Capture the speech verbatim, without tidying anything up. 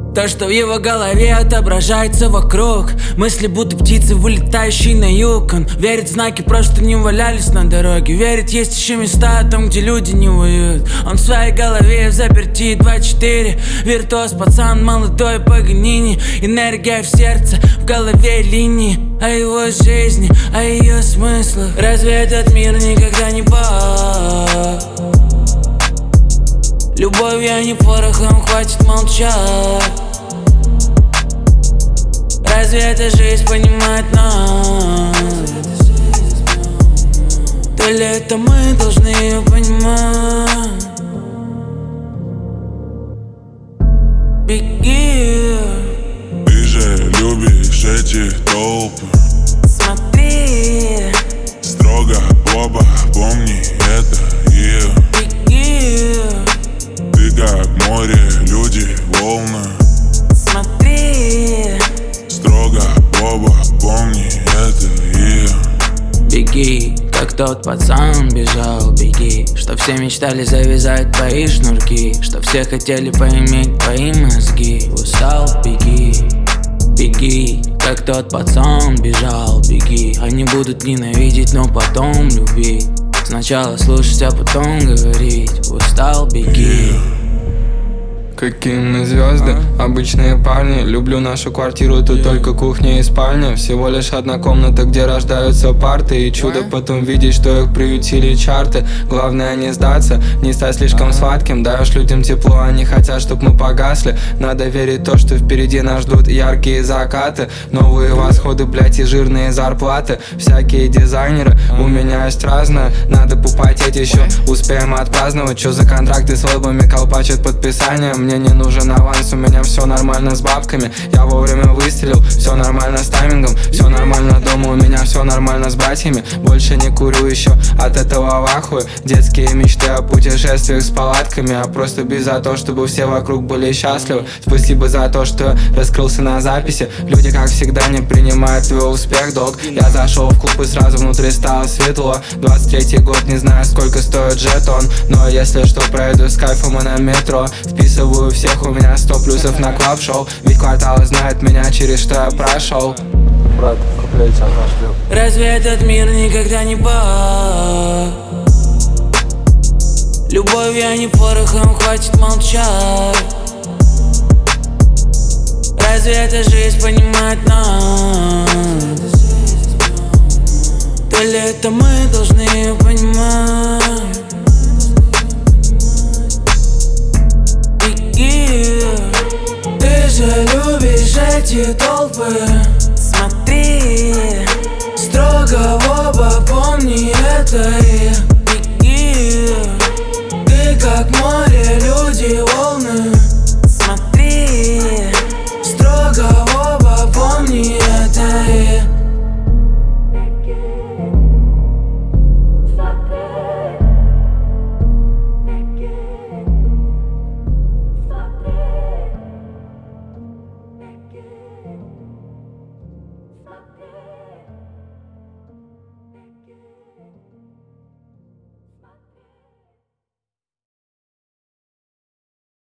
То, что в его голове отображается вокруг. Мысли будто птицы, вылетающие на юг. Он верит в знаки, просто не валялись на дороге. Верит, есть еще места там, где люди не воюют. Он в своей голове в заперти два четыре. Виртуоз, пацан, молодой Паганини. Энергия в сердце, в голове линии. О его жизни, о ее смыслах. Разве этот мир никогда не пах? Любовью, а не порохом, хватит молчать. Разве эта жизнь понимает нас? То ли это мы должны ее понимать? Беги. Ты же любишь эти толпы. Смотри. Строго в оба, помни это, yeah. Беги. Ты как море, люди, волны. Смотри. Строго в оба, помни это, yeah. Беги, как тот пацан бежал, беги. Что все мечтали завязать твои шнурки, что все хотели поиметь твои мозги. Устал, беги, беги, как тот пацан бежал, беги. Они будут ненавидеть, но потом любить. Сначала слушать, а потом говорить. Устал, беги. Какие мы звезды, обычные парни. Люблю нашу квартиру, тут только кухня и спальня. Всего лишь одна комната, где рождаются парты. И чудо потом видеть, что их приютили чарты. Главное не сдаться, не стать слишком сладким. Даешь людям тепло, они хотят, чтоб мы погасли. Надо верить в то, что впереди нас ждут яркие закаты. Новые восходы, блять, и жирные зарплаты. Всякие дизайнеры, у меня есть разное. Надо попотеть еще, успеем отпраздновать. Чё за контракты с лейблами колпачат подписанием? Мне не нужен аванс, у меня все нормально с бабками. Я вовремя выстрелил, все нормально с таймингом. Все нормально дома, у меня все нормально с братьями. Больше не курю еще, от этого в ахуе. Детские мечты о путешествиях с палатками. А просто без за то, чтобы все вокруг были счастливы. Спасибо за то, что раскрылся на записи. Люди, как всегда, не принимают твой успех, долг. Я зашел в клуб и сразу внутри стало светло. Двадцать третий год, не знаю, сколько стоит жетон. Но если что, пройду с кайфом и на метро. Вписываю всех, у меня сто плюсов на клаб-шоу. Ведь квартал знает меня, через что я прошел. Брат, куплей тебя пошлю. Разве этот мир никогда не пах? Любовью, а не порохом, хватит молчать. Разве эта жизнь понимает нас? То ли это мы должны ее понимать? Ты же любишь эти толпы. Смотри. Строго в оба, помни это и беги. Ты как море, люди, волны. Смотри.